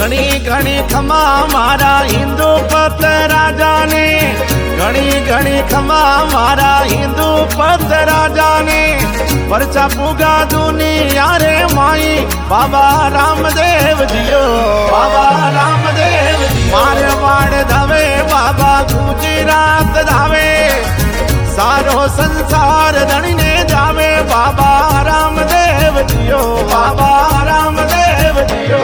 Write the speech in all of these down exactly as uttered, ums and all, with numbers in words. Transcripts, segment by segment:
घणी घणी खमा मारा हिंदू पत राजा ने, घणी घणी खमा मारा हिंदू पत राजा ने। परचा पुगा दुनिया रे माई बाबा रामदेव जियो, बाबा रामदेव जियो। मारवाड़ धावे बाबा गुजरात धावे, सारो संसार धनी ने जावे बाबा रामदेव जियो, बाबा रामदेव जियो।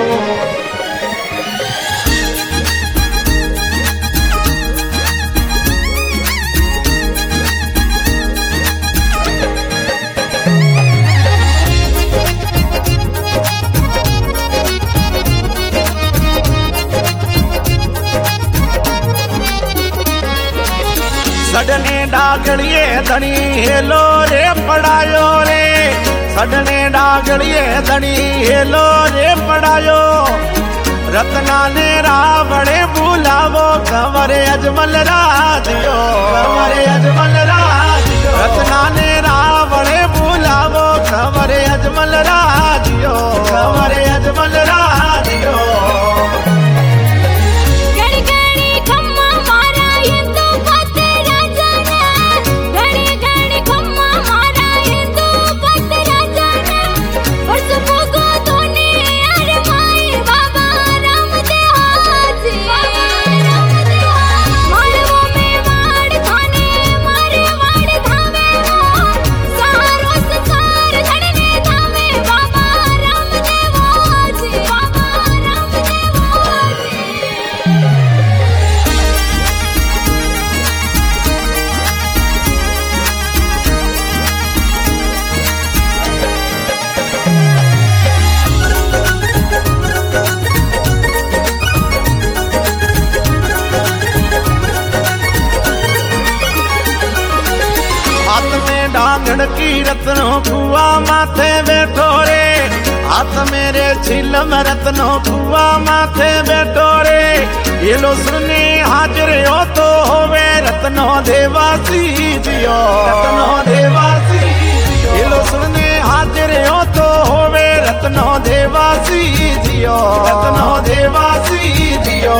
सडने डागड़िए धनी हेलो रे पड़ायो रे, सडने डागड़िए धनी हेलो रे पड़ायो। रत्ना ने रावणे बुलावो कंवरे अजमल राजियो, कंवरे अजमल राजियो। रत्ना ने रावणे बुलावो कंवरे अजमल राजियो, कंवरे अजमल राजियो। डांगड़ की रत्नों कुआ माथे बैठो रे, हाथ मेरे छिलम रत्नों कुआ माथे बैठो रे। ये लो सुने हाजिर हो तो होवे रत्नों देवासी जियो, रत्नों देवासी जियो। ये लो सुने हाजिर हो तो होवे रत्नों देवासी जियो, रत्नों देवासी जियो।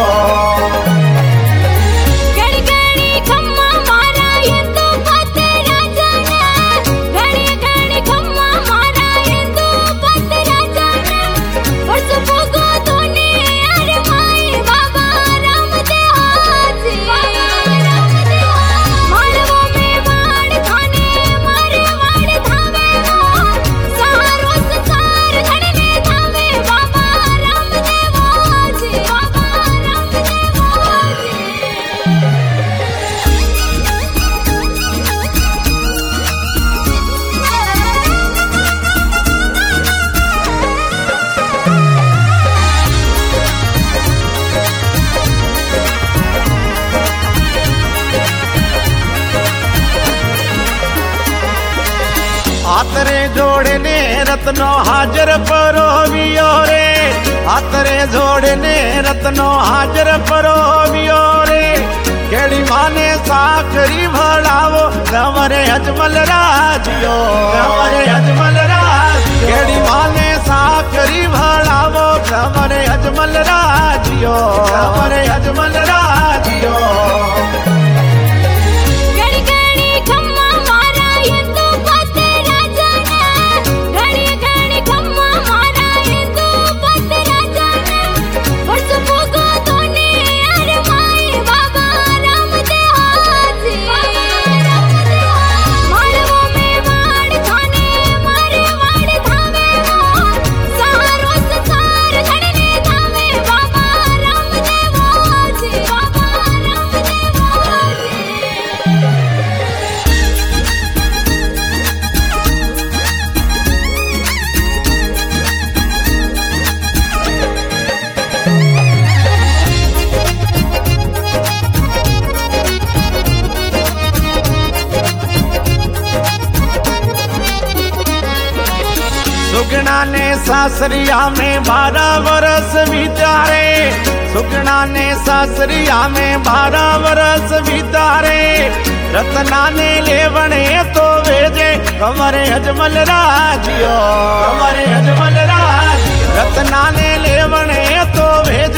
हाथरे जोड़ने रत्नो हाजर परोवियो रे, हाथरे जोड़ने रत्नो हाजर परोवियो रे। केड़ी माने साखरी भड़ावो कंवरे अजमल राजियो, कंवरे अजमल राजियो। केड़ी माने साखरी भड़ावो कंवरे अजमल राजियो, कंवरे अजमल राजियो। सुगना ने सासरिया में बारह वर्ष बितारे, सुगना ने सासरिया में बारह वर्ष बितारे। रत्ना ने लेवणे तो भेजे कंवरे अजमल राजियो, कंवरे अजमल राजियो। रत्ना ने लेवणे तो भेजे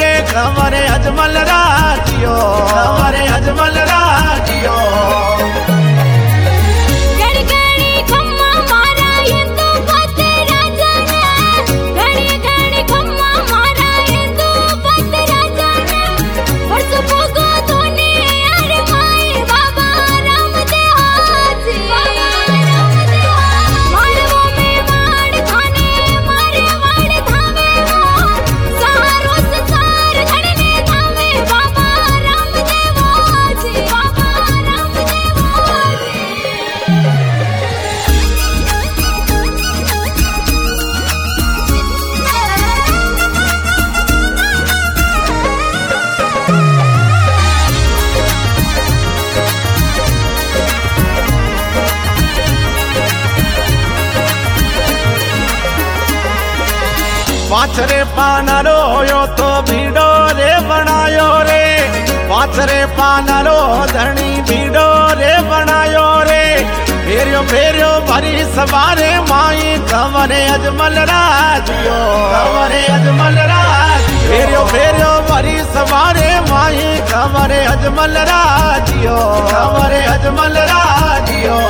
अजमल राजियो सवारे अजमल राजियो पाछरे पानरो यो तो भीड़ो रे बनायो रे पाछरे पानरो धरणी भीड़ो रे बनायो रे फेरियो फेरियो भरी सवारे माई सवारे अजमल राजियो सवारे अजमल राजियो फेरियो फेरियो भरी सवारे माई सवारे अजमल राजियो सवारे अजमल राजियो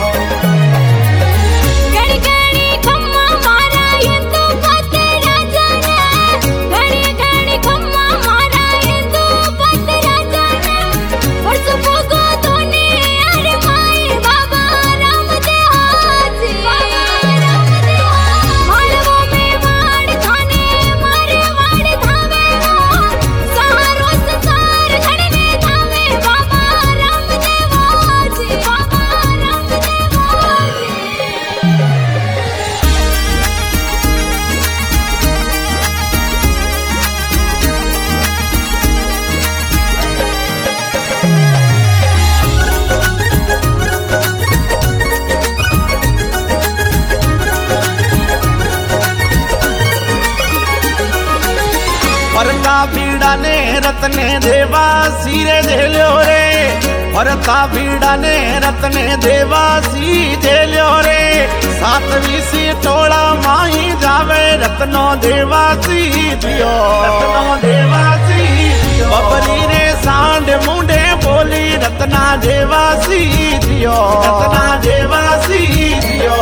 परता पीड़ा ने रतने देवा सीरे झेल्यो रे परता पीड़ा ने रतने देवा सी झेल्यो रे सातवी सी टोला माही जावे रत्नो देवासी दियो रत्नो देवासी बबरी रे सांड मुंडे बोली रत्ना देवासी दियो रत्ना देवासी दियो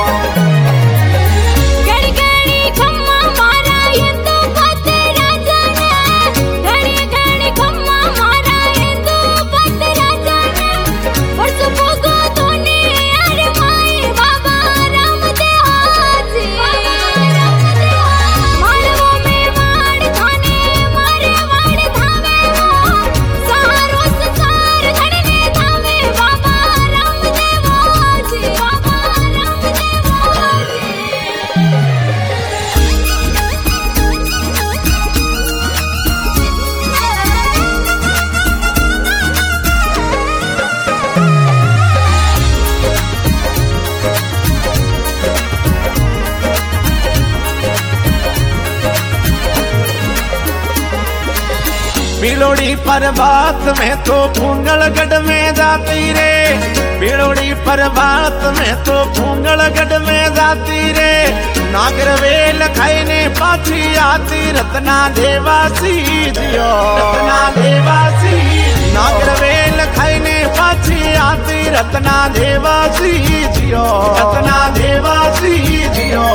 बिलोड़ी पर्वत में तो फूंगलगढ़ में जाती रे बिलोड़ी पर्वत में तो फूंगलगढ़ में जाती रे नागर वेल खाईने पाछी आती रत्ना देवासी दियो रत्ना देवासी नागर वेल खाईने पाछी आती रत्ना देवासी दियो रत्ना देवासी दियो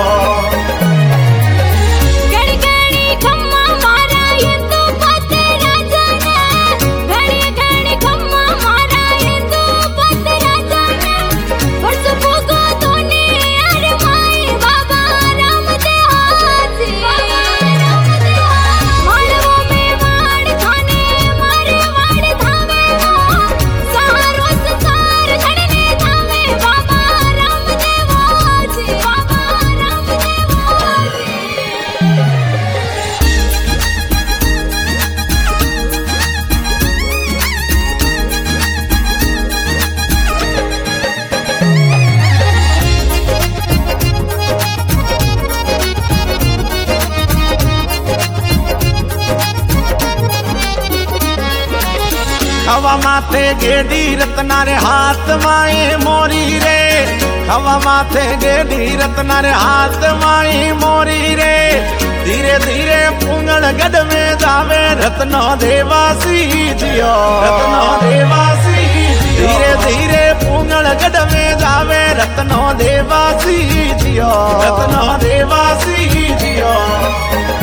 खवा माथे गेडी रत्ना रे हाथ माए मोरी रे खवा माथे गेडी रत्ना रे हाथ माए मोरी रे धीरे धीरे धीरे पूंगल गढ़ में जावे रत्नो देवासी जियो रत्नो देवासी धीरे धीरे पूंगल गढ़ में जावे रत्नो देवासी जियो रत्नो देवासी जियो।